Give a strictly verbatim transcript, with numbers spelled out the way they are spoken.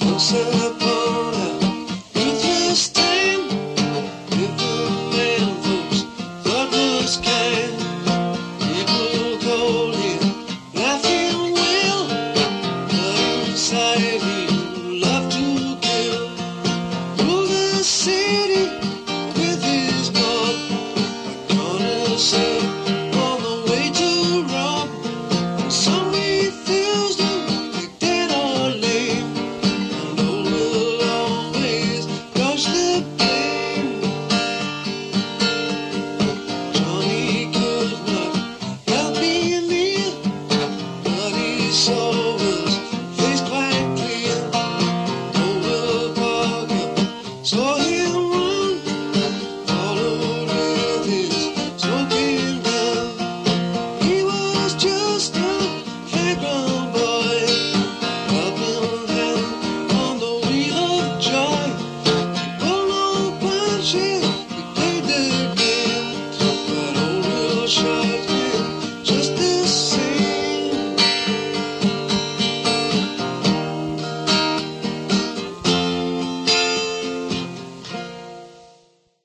Once upon a ruthless time, if a man folks thought was kind, people called him Laughing Will, but inside he loved to kill. Ruled the city with his mob, like Connor said, on the way to rob. And some refused him, like dead or lame, and old will always dodge the blame. Johnny could not help being near, but he saw Will's face quite clear. Old Will Parker saw him run, followed with his smoking gun. He was just a playground boy, helping hand on the wheel of joy. He pulled no punches,